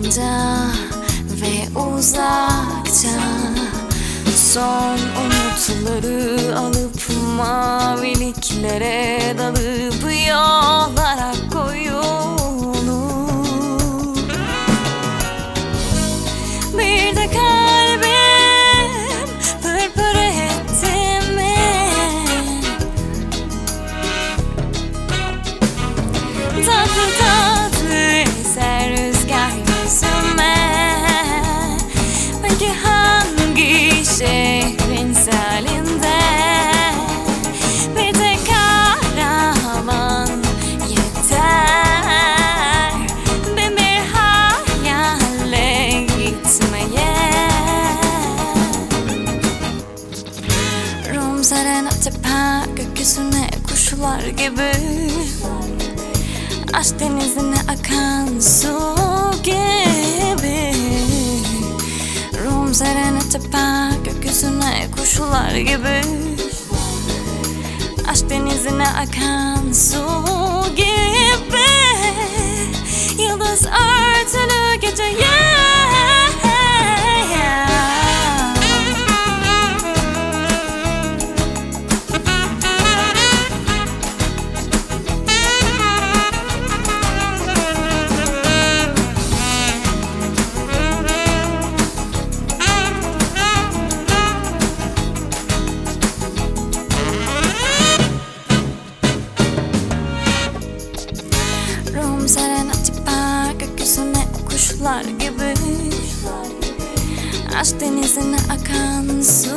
yakında ve uzakta, son umutları alıp maviliklere dalıp yollara koyulur. Bir de kalbim pırpır etti mi? Tatlı tatlı eser rüzgar yüzüme. Peki hangi şehrin salinde bir tek karavan yeter bin bir hayale gitmeye? Rum serena tepe gökyüzüne kuşlar gibi, aşk denizine akan su gibi. Rum serena tepe gökyüzüne kuşlar gibi, aşk denizine akan su gibi. Yıldız örtülü geceye. Rum serena tepe gökyüzüne kuşlar gibi, aşk denizine akan su